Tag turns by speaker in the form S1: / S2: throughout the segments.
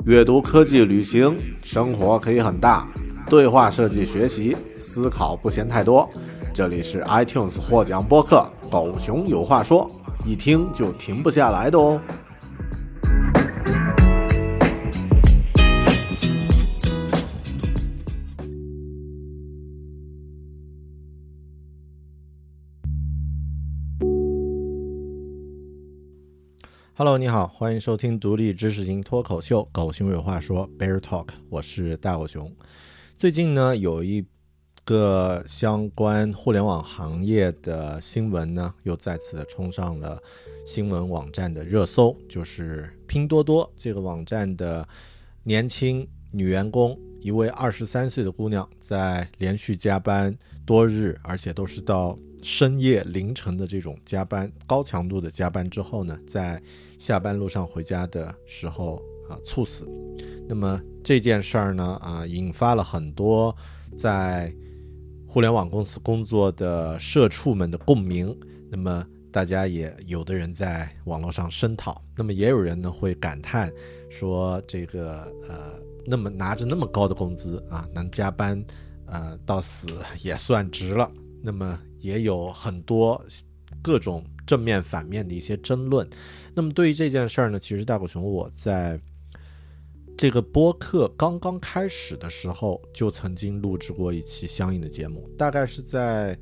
S1: 阅读、科技、旅行，生活可以很大。对话设计学习，思考不嫌太多。这里是 iTunes 获奖播客《狗熊有话说》，一听就停不下来的哦。Hello， 你好，欢迎收听独立知识型脱口秀《狗熊有话说》Bear Talk， 我是大狗熊。最近呢，有一个相关互联网行业的新闻呢，又再次的冲上了新闻网站的热搜，就是拼多多这个网站的年轻女员工，一位23岁的姑娘，在连续加班多日，而且都是到深夜凌晨的这种加班，高强度的加班之后呢，在下班路上回家的时候猝死。那么这件事儿呢引发了很多在互联网公司工作的社畜们的共鸣。那么大家也有的人在网络上声讨，那么也有人呢会感叹说这个那么拿着那么高的工资能加班到死也算值了。那么也有很多各种正面反面的一些争论。那么对于这件事儿呢，其实大狗熊我在这个播客刚刚开始的时候就曾经录制过一期相应的节目，大概是在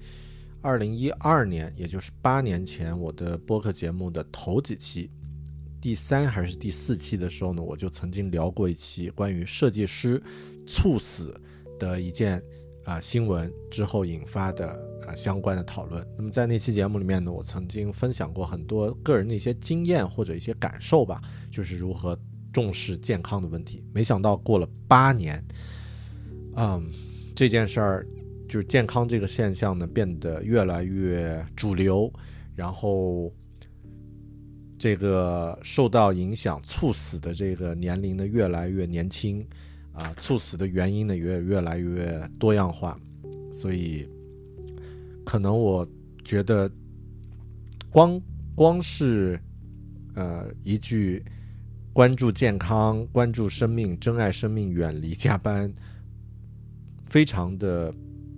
S1: 2012年，也就是8年前，我的播客节目的头几期，第3还是第4期的时候呢，我就曾经聊过一期关于设计师猝死的一件新闻之后引发的相关的讨论。那么在那期节目里面呢，我曾经分享过很多个人的一些经验或者一些感受吧，就是如何重视健康的问题。没想到过了8年，这件事儿就是健康这个现象呢变得越来越主流，然后这个受到影响猝死的这个年龄呢越来越年轻猝死的原因呢也越来越多样化。所以可能我觉得光是一句关注健康、关注生命、珍爱生命、远离加班，非常的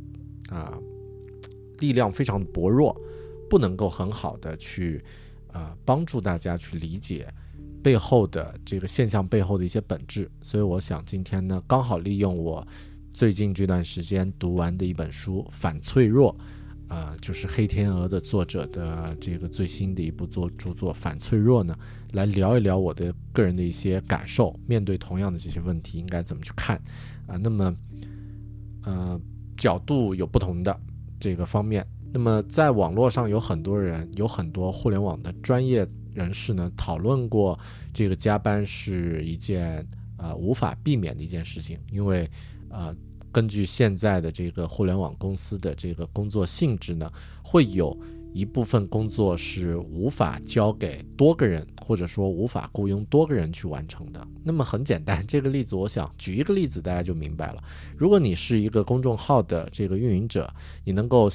S1: 力量非常的薄弱，不能够很好的去帮助大家去理解背后的这个现象背后的一些本质。所以我想今天呢，刚好利用我最近这段时间读完的一本书《反脆弱》，就是黑天鹅的作者的这个最新的一部著作《反脆弱》呢，来聊一聊我的个人的一些感受，面对同样的这些问题应该怎么去看那么角度有不同的这个方面。那么在网络上有很多互联网的专业人士呢讨论过这个加班是一件无法避免的一件事情，因为根据现在的这个互联网公司的这个工作性质呢，会有一部分工作是无法交给多个人，或者说无法雇佣多个人去完成的。那么很简单，这个例子我想举一个例子大家就明白了。如果你是一个公众号的这个运营者，你能够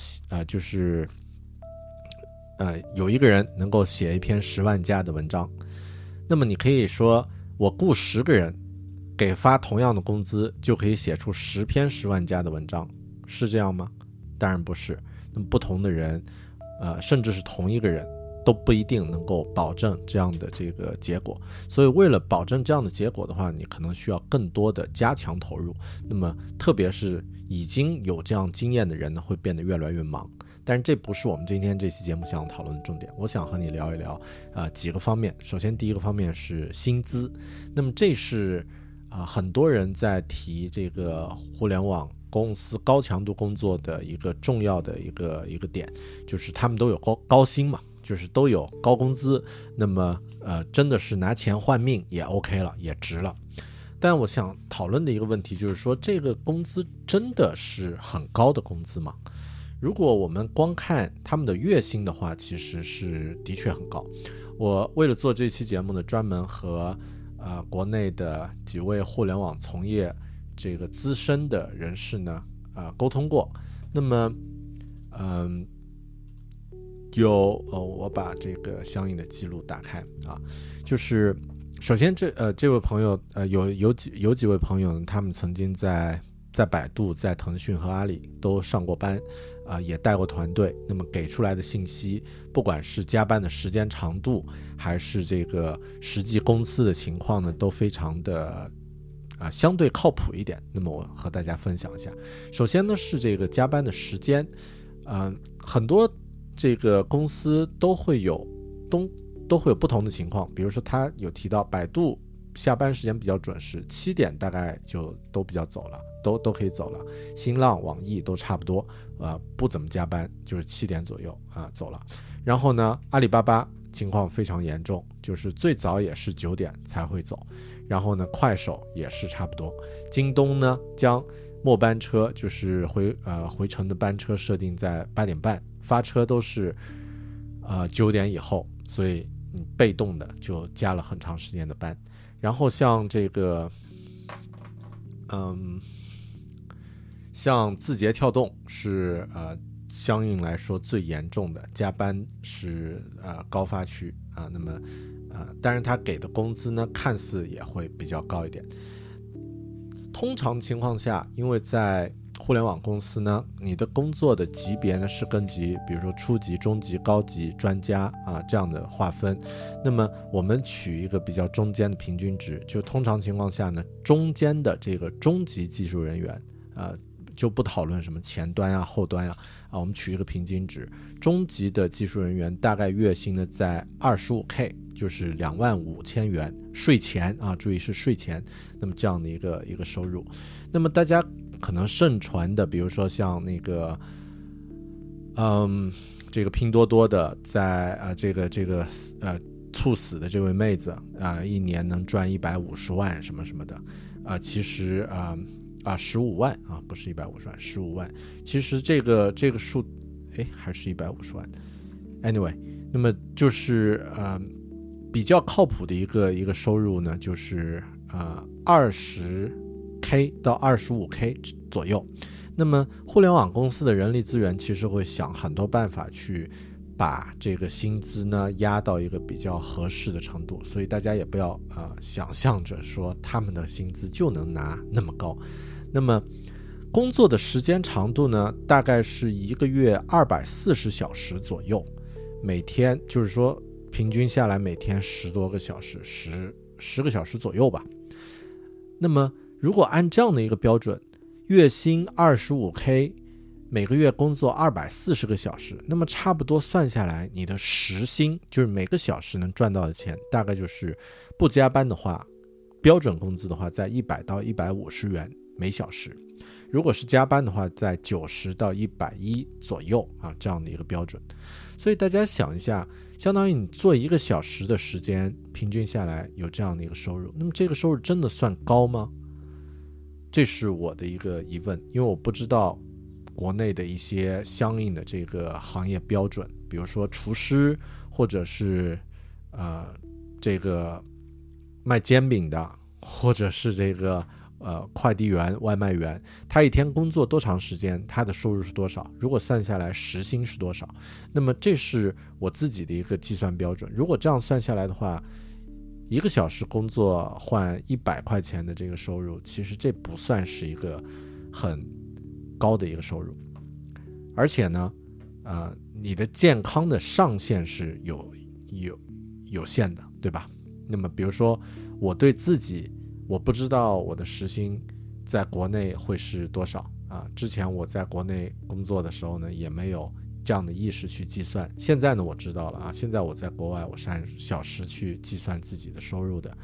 S1: 有一个人能够写一篇10万加的文章，那么你可以说我雇10个人给发同样的工资，就可以写出10篇10万加的文章，是这样吗？当然不是。那么不同的人甚至是同一个人都不一定能够保证这样的这个结果。所以为了保证这样的结果的话，你可能需要更多的加强投入。那么特别是已经有这样经验的人呢，会变得越来越忙。但是这不是我们今天这期节目想讨论的重点。我想和你聊一聊几个方面。首先第一个方面是薪资。那么这是很多人在提这个互联网公司高强度工作的一个重要的一个点，就是他们都有高薪嘛，就是都有高工资。那么真的是拿钱换命也 OK 了，也值了。但我想讨论的一个问题就是说，这个工资真的是很高的工资吗？如果我们光看他们的月薪的话，其实是的确很高。我为了做这期节目呢，专门和国内的几位互联网从业这个资深的人士呢沟通过。那么我把这个相应的记录打开就是首先这位朋友有几位朋友呢，他们曾经在百度、在腾讯和阿里都上过班，也带过团队。那么给出来的信息，不管是加班的时间长度，还是这个实际公司的情况呢，都非常的相对靠谱一点。那么我和大家分享一下。首先呢是这个加班的时间，很多这个公司都会有不同的情况。比如说他有提到百度下班时间比较准时，7点大概就都比较走了，都可以走了。新浪、网易都差不多，不怎么加班，就是7点左右走了。然后呢，阿里巴巴情况非常严重，就是最早也是9点才会走。然后呢，快手也是差不多。京东呢，将末班车就是回程的班车设定在8点半，发车都是9点以后，所以你被动的就加了很长时间的班。然后像这个像字节跳动是相应来说最严重的，加班是高发区那么当然他给的工资呢看似也会比较高一点。通常情况下，因为在互联网公司呢，你的工作的级别呢是根据比如说初级、中级、高级、专家这样的划分。那么我们取一个比较中间的平均值，就通常情况下呢，中间的这个中级技术人员就不讨论什么前端后端我们取一个平均值，中级的技术人员大概月薪呢在 25K， 就是25000元税前注意是税前，那么这样的一个收入。那么大家可能盛传的，比如说像那个这个拼多多的在这个猝死的这位妹子一年能赚150万什么什么的其实15万不是150万，15万。其实这个数还是150万 anyway， 那么就是比较靠谱的一个收入呢，就是20K 到 25K 左右。那么互联网公司的人力资源其实会想很多办法去把这个薪资呢压到一个比较合适的程度，所以大家也不要想象着说他们的薪资就能拿那么高。那么工作的时间长度呢，大概是1个月240小时左右，每天就是说平均下来每天10多个小时，10个小时左右吧。那么如果按这样的一个标准，月薪 25K， 每个月工作240个小时，那么差不多算下来，你的时薪就是每个小时能赚到的钱，大概就是不加班的话，标准工资的话在100到150元每小时，如果是加班的话在90到110左右这样的一个标准。所以大家想一下，相当于你做1个小时的时间，平均下来有这样的一个收入，那么这个收入真的算高吗？这是我的一个疑问，因为我不知道国内的一些相应的这个行业标准，比如说厨师，或者是这个卖煎饼的，或者是这个快递员、外卖员，他一天工作多长时间，他的收入是多少，如果算下来时薪是多少，那么这是我自己的一个计算标准。如果这样算下来的话，1个小时工作换100块钱的这个收入，其实这不算是一个很高的一个收入。而且呢你的健康的上限是有限的，对吧？那么比如说我对自己，我不知道我的时薪在国内会是多少之前我在国内工作的时候呢，也没有这样的意识去计算。现在呢我知道了现在我在国外，我是按小时去计算自己的收入的。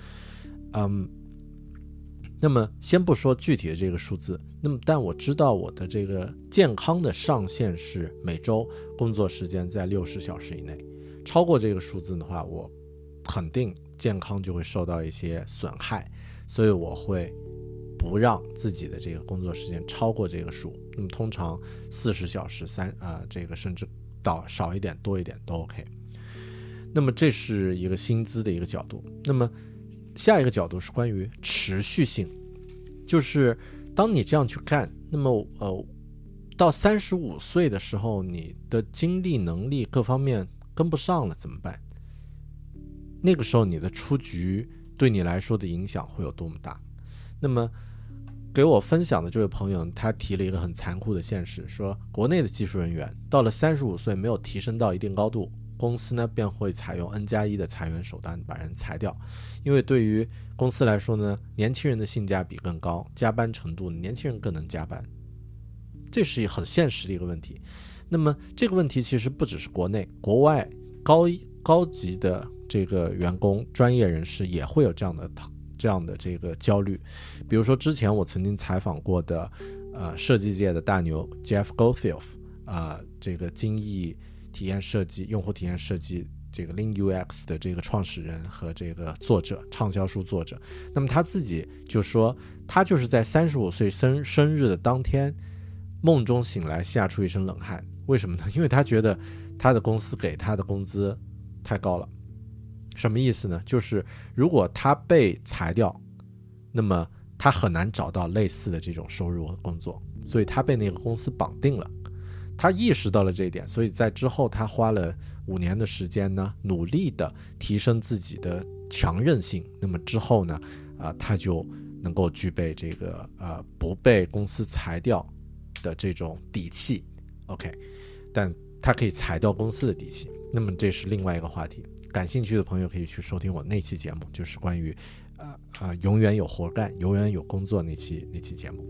S1: 那么先不说具体的这个数字，那么但我知道我的这个健康的上限是每周工作时间在60小时以内，超过这个数字的话，我肯定健康就会受到一些损害，所以我会不让自己的这个工作时间超过这个数。那么通常40小时这个甚至到少一点多一点都 OK。 那么这是一个薪资的一个角度。那么下一个角度是关于持续性，就是当你这样去干，那么到35岁的时候，你的精力能力各方面跟不上了怎么办？那个时候你的出局对你来说的影响会有多么大。那么给我分享的这位朋友，他提了一个很残酷的现实，说国内的技术人员到了35岁没有提升到一定高度，公司呢便会采用 N+1 的裁员手段把人裁掉。因为对于公司来说呢，年轻人的性价比更高，加班程度年轻人更能加班，这是很现实的一个问题。那么这个问题其实不只是国内，国外高级的这个员工专业人士也会有这样的这个焦虑。比如说之前我曾经采访过的设计界的大牛 Jeff Goldfield， 这个精益体验设计、用户体验设计这个 LeanUX 的这个创始人和这个作者，畅销书作者。那么他自己就说，他就是在35岁生日的当天梦中醒来，吓出一身冷汗。为什么呢？因为他觉得他的公司给他的工资太高了。什么意思呢？就是如果他被裁掉，那么他很难找到类似的这种收入和工作，所以他被那个公司绑定了。他意识到了这一点，所以在之后他花了5年的时间呢，努力的提升自己的强韧性。那么之后呢，他就能够具备这个不被公司裁掉的这种底气。OK， 但他可以裁掉公司的底气。那么这是另外一个话题，感兴趣的朋友可以去收听我那期节目，就是关于永远有活干、永远有工作那期节目。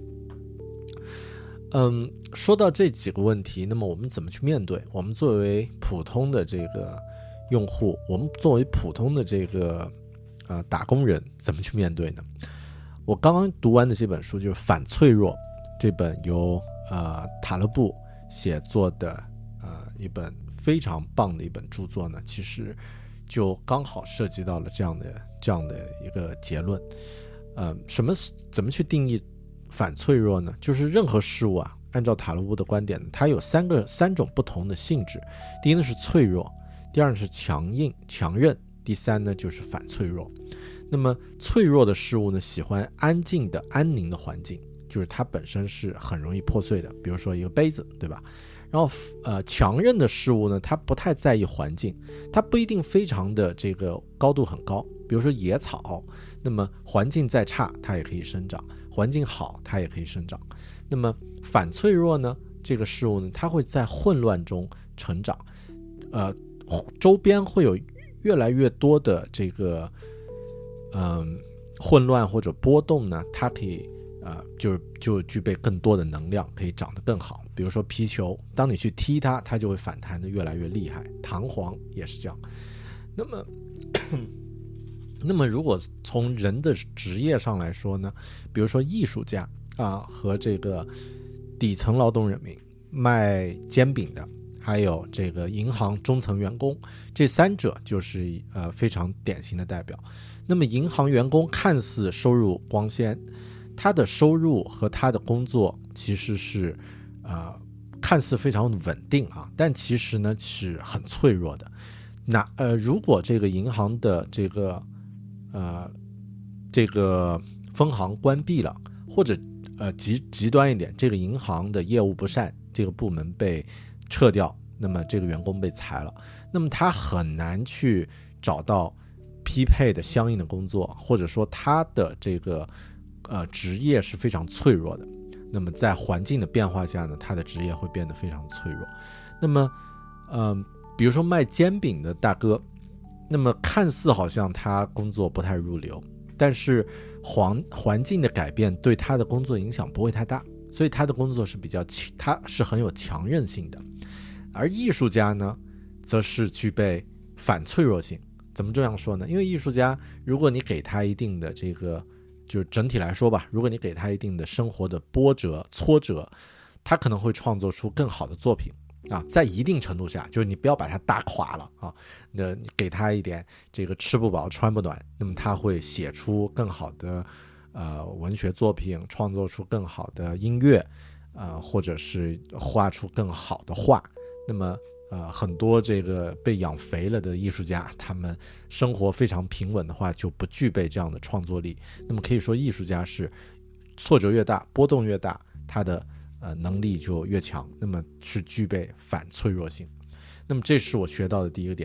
S1: 说到这几个问题，那么我们怎么去面对？我们作为普通的这个用户，我们作为普通的这个打工人，怎么去面对呢？我刚刚读完的这本书就是《反脆弱》，这本由塔勒布写作的一本非常棒的一本著作呢，其实就刚好涉及到了这样的一个结论。怎么去定义反脆弱呢？就是任何事物按照塔勒布的观点，它有三种不同的性质。第一呢是脆弱，第二呢是强硬强韧，第三呢就是反脆弱。那么脆弱的事物呢，喜欢安静的安宁的环境，就是它本身是很容易破碎的，比如说一个杯子，对吧？然后强韧的事物呢，它不太在意环境，它不一定非常的这个高度很高，比如说野草，那么环境再差它也可以生长，环境好它也可以生长。那么反脆弱呢，这个事物呢，它会在混乱中成长，周边会有越来越多的这个混乱或者波动呢，它可以就具备更多的能量，可以长得更好。比如说皮球，当你去踢它，它就会反弹得越来越厉害。弹簧也是这样。那么如果从人的职业上来说呢，比如说艺术家和这个底层劳动人民，卖煎饼的，还有这个银行中层员工，这三者就是非常典型的代表。那么银行员工看似收入光鲜，他的收入和他的工作其实是看似非常稳定但其实呢是很脆弱的。如果这个银行的这个分行关闭了，或者极端一点，这个银行的业务不善，这个部门被撤掉，那么这个员工被裁了，那么他很难去找到匹配的相应的工作，或者说他的这个职业是非常脆弱的。那么在环境的变化下呢，他的职业会变得非常脆弱。那么比如说卖煎饼的大哥，那么看似好像他工作不太入流，但是环境的改变对他的工作影响不会太大，所以他的工作是他是很有强韧性的。而艺术家呢，则是具备反脆弱性。怎么这样说呢？因为艺术家，如果你给他一定的这个，就是整体来说吧，如果你给他一定的生活的波折挫折，他可能会创作出更好的作品在一定程度下，就是你不要把它打垮了那你给他一点这个吃不饱穿不暖，那么他会写出更好的文学作品，创作出更好的音乐或者是画出更好的画。那么很多这个被养肥了的艺术家，他们生活非常平稳的话，就不具备这样的创作力。那么可以说艺术家是挫折越大，波动越大，他的能力就越强，那么是具备反脆弱性。那么这是我学到的第一个点。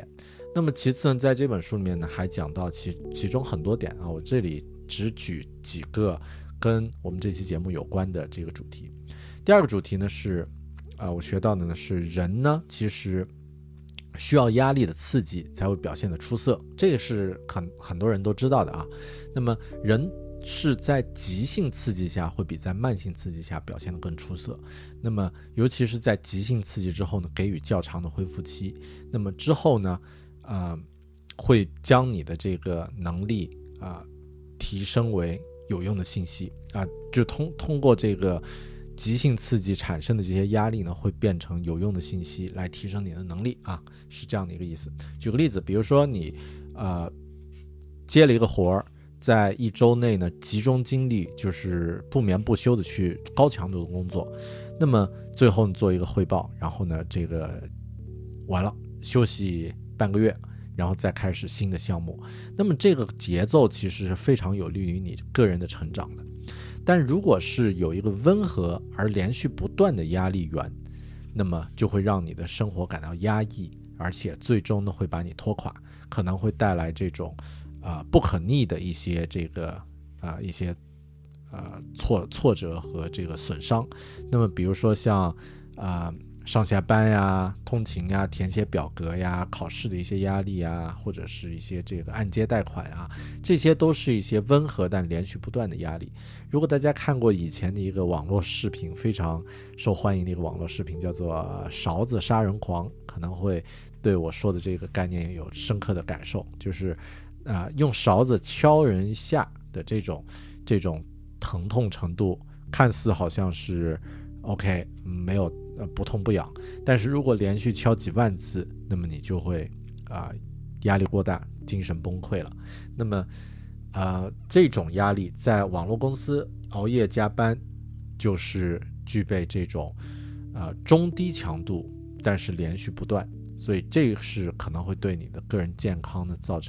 S1: 那么其次呢，在这本书里面呢，还讲到其中很多点啊，我这里只举几个跟我们这期节目有关的这个主题。第二个主题呢是我学到的呢是人呢其实需要压力的刺激才会表现得出色，这个是很多人都知道的啊。那么人是在急性刺激下会比在慢性刺激下表现得更出色，那么尤其是在急性刺激之后呢，给予较长的恢复期，那么之后呢会将你的这个能力提升为有用的信息就通过这个急性刺激产生的这些压力呢，会变成有用的信息来提升你的能力是这样的一个意思。举个例子，比如说你接了一个活儿，在1周内呢集中精力，就是不眠不休的去高强度的工作，那么最后你做一个汇报，然后呢这个完了休息半个月，然后再开始新的项目，那么这个节奏其实是非常有利于你个人的成长的。但如果是有一个温和而连续不断的压力源，那么就会让你的生活感到压抑，而且最终呢会把你拖垮，可能会带来这种不可逆的一些这个一些挫折和这个损伤。那么比如说像上下班呀、通勤呀、填写表格呀、考试的一些压力呀，或者是一些这个按揭贷款这些都是一些温和但连续不断的压力。如果大家看过以前的一个网络视频，非常受欢迎的一个网络视频叫做勺子杀人狂，可能会对我说的这个概念有深刻的感受，就是用勺子敲人一下的这种疼痛程度，看似好像是 OK 没有不痛不痒，但是如果连续敲几万次，那么你就会压力过大，精神崩溃了。那么这种压力在网络公司熬夜加班就是具备这种中低强度但是连续不断，所以这是可能会对你的个人健康呢造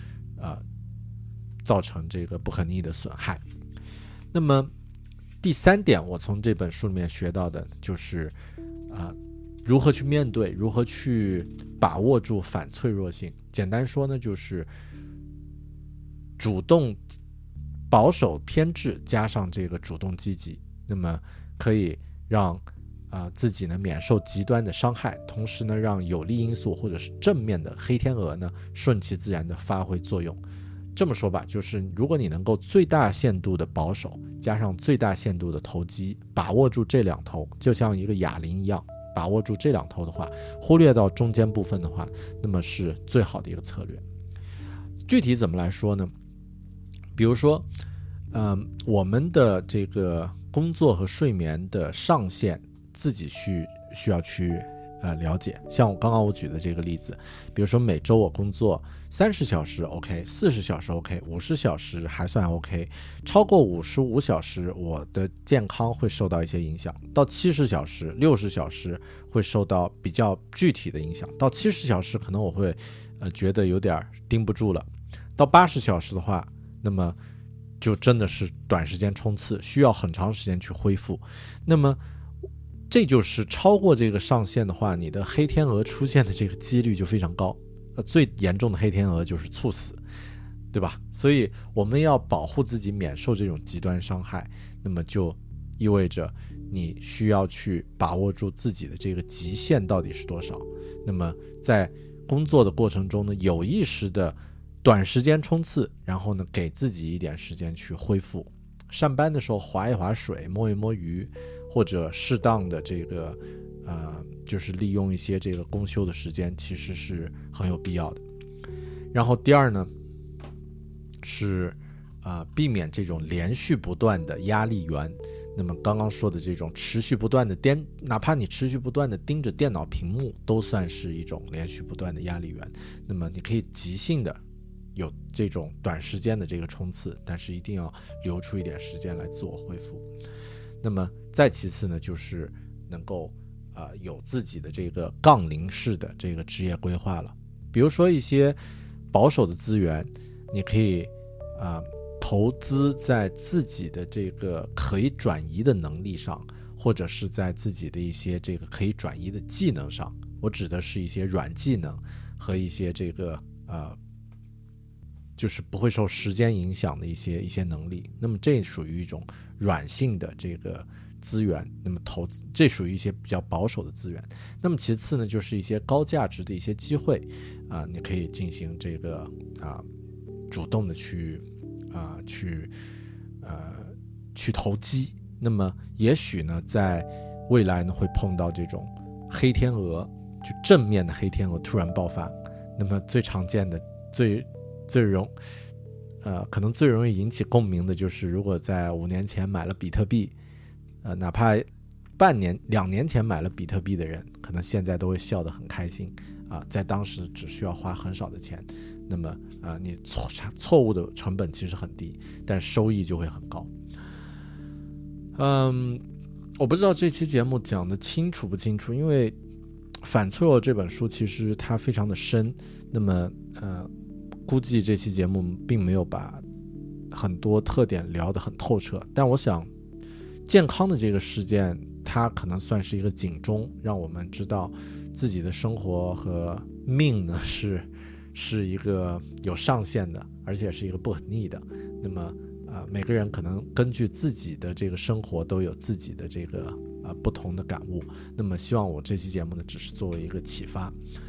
S1: 成这个不可逆的损害。那么第3点我从这本书里面学到的就是如何去面对，如何去把握住反脆弱性。简单说呢，就是主动保守偏执加上这个主动积极，那么可以让自己呢免受极端的伤害，同时呢让有利因素或者是正面的黑天鹅呢顺其自然的发挥作用。这么说吧，就是如果你能够最大限度的保守加上最大限度的投机，把握住这两头，就像一个哑铃一样，把握住这两头的话，忽略到中间部分的话，那么是最好的一个策略。具体怎么来说呢？比如说我们的这个工作和睡眠的上限自己需要去了解。像刚刚我举的这个例子，比如说每周我工作30小时 OK， 40小时 OK， 50小时还算 OK， 超过55小时我的健康会受到一些影响，到70小时60小时会受到比较具体的影响，到70小时可能我会觉得有点盯不住了，到80小时的话，那么就真的是短时间冲刺，需要很长时间去恢复。那么这就是超过这个上限的话，你的黑天鹅出现的这个几率就非常高，最严重的黑天鹅就是猝死，对吧？所以我们要保护自己免受这种极端伤害，那么就意味着你需要去把握住自己的这个极限到底是多少。那么在工作的过程中呢，有意识的短时间冲刺，然后呢给自己一点时间去恢复。上班的时候划一划水，摸一摸鱼，或者适当的这个就是利用一些这个公休的时间，其实是很有必要的。然后第二呢是避免这种连续不断的压力源。那么刚刚说的这种持续不断的哪怕你持续不断的盯着电脑屏幕，都算是一种连续不断的压力源。那么你可以即兴的有这种短时间的这个冲刺，但是一定要留出一点时间来自我恢复。那么再其次呢，就是能够有自己的这个杠铃式的这个职业规划了。比如说一些保守的资源，你可以投资在自己的这个可以转移的能力上，或者是在自己的一些这个可以转移的技能上。我指的是一些软技能和一些这个就是不会受时间影响的一些能力。那么这属于一种软性的这个资源，那么投资这属于一些比较保守的资源。那么其次呢，就是一些高价值的一些机会你可以进行这个主动的去投机。那么也许呢，在未来呢会碰到这种黑天鹅，就正面的黑天鹅突然爆发。那么最常见的可能最容易引起共鸣的就是，如果在5年前买了比特币，哪怕2年前买了比特币的人，可能现在都会笑得很开心在当时只需要花很少的钱，那么你错误的成本其实很低，但收益就会很高。我不知道这期节目讲得清楚不清楚，因为反脆弱这本书其实它非常的深，那么估计这期节目并没有把很多特点聊得很透彻，但我想健康的这个事件它可能算是一个警钟，让我们知道自己的生活和命呢是一个有上限的，而且是一个不可逆的。那么每个人可能根据自己的这个生活都有自己的这个不同的感悟。那么希望我这期节目呢只是作为一个启发。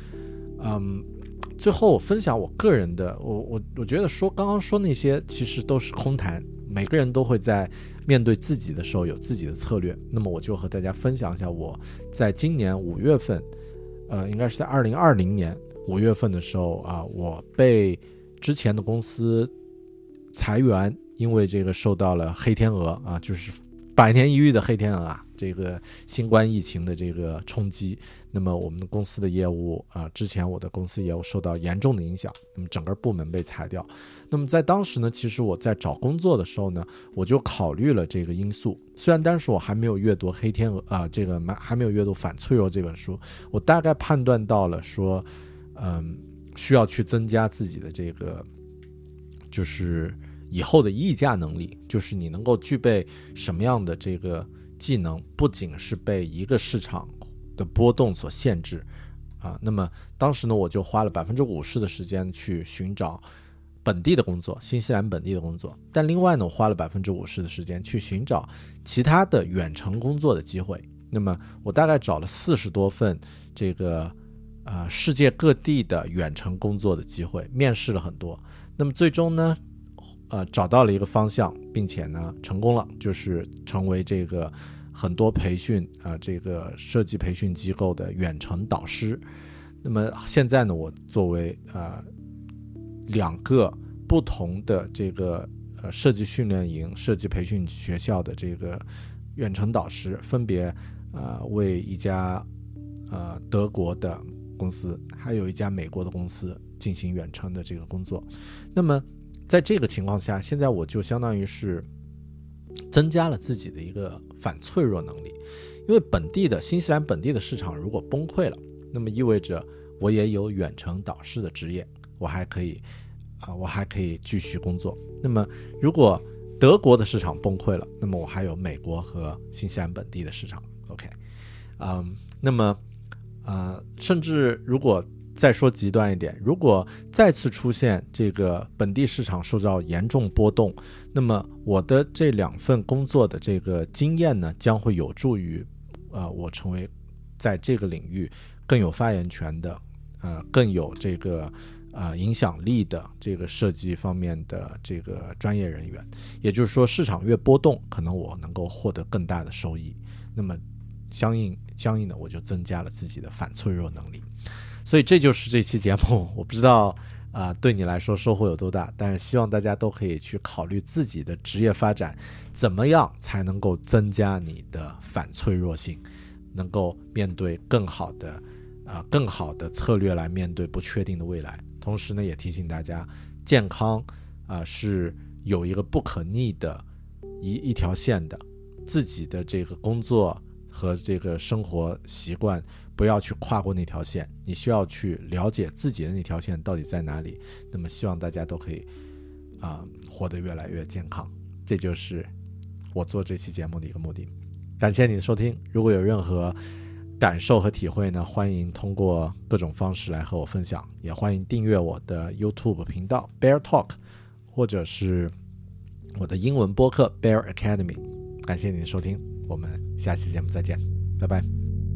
S1: 最后我分享我个人的，我觉得刚刚说那些其实都是空谈，每个人都会在面对自己的时候有自己的策略。那么我就和大家分享一下我在今年5月份应该是在2020年5月份的时候我被之前的公司裁员，因为这个受到了黑天鹅就是百年一遇的黑天鹅这个新冠疫情的这个冲击。那么我们的公司的业务之前我的公司业务受到严重的影响，那么整个部门被裁掉。那么在当时呢，其实我在找工作的时候呢，我就考虑了这个因素。虽然当时我还没有阅读黑天鹅还没有阅读反脆弱这本书，我大概判断到了说需要去增加自己的这个就是以后的议价能力，就是你能够具备什么样的这个技能，不仅是被一个市场的波动所限制那么当时呢，我就花了50%的时间去寻找本地的工作，新西兰本地的工作。但另外呢，我花了50%的时间去寻找其他的远程工作的机会。那么我大概找了40多份这个世界各地的远程工作的机会，面试了很多。那么最终呢找到了一个方向，并且呢成功了，就是成为这个很多培训这个设计培训机构的远程导师。那么现在呢，我作为2个不同的这个设计训练营、设计培训学校的这个远程导师，分别为一家德国的公司，还有一家美国的公司进行远程的这个工作。那么在这个情况下，现在我就相当于是增加了自己的一个反脆弱能力。因为新西兰本地的市场如果崩溃了，那么意味着我也有远程导师的职业，我还可以继续工作。那么如果德国的市场崩溃了，那么我还有美国和新西兰本地的市场。 OK， 那么甚至如果再说极端一点，如果再次出现这个本地市场受到严重波动，那么我的这2份工作的这个经验呢，将会有助于我成为在这个领域更有发言权的更有这个影响力的这个设计方面的这个专业人员。也就是说，市场越波动，可能我能够获得更大的收益。那么相应的，我就增加了自己的反脆弱能力。所以这就是这期节目，我不知道对你来说收获有多大，但是希望大家都可以去考虑自己的职业发展，怎么样才能够增加你的反脆弱性，能够面对更好的策略来面对不确定的未来。同时呢，也提醒大家，健康是有一个不可逆的一条线的，自己的这个工作和这个生活习惯不要去跨过那条线，你需要去了解自己的那条线到底在哪里。那么希望大家都可以活得越来越健康，这就是我做这期节目的一个目的。感谢你的收听，如果有任何感受和体会呢，欢迎通过各种方式来和我分享，也欢迎订阅我的 YouTube 频道 Bear Talk， 或者是我的英文播客 Bear Academy。 感谢您的收听，我们下期节目再见，拜拜。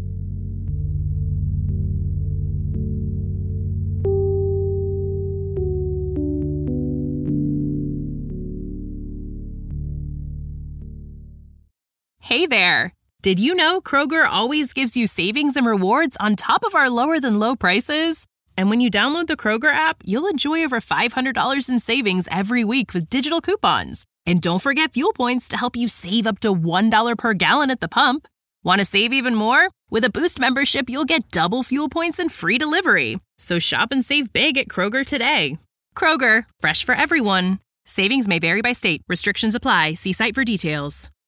S2: Hey there! Did you know Kroger always gives you savings and rewards on top of our lower-than-low prices? And when you download the Kroger app, you'll enjoy over $500 in savings every week with digital coupons. And don't forget fuel points to help you save up to $1 per gallon at the pump. Want to save even more? With a Boost membership, you'll get double fuel points and free delivery. So shop and save big at Kroger today. Kroger, fresh for everyone. Savings may vary by state. Restrictions apply. See site for details.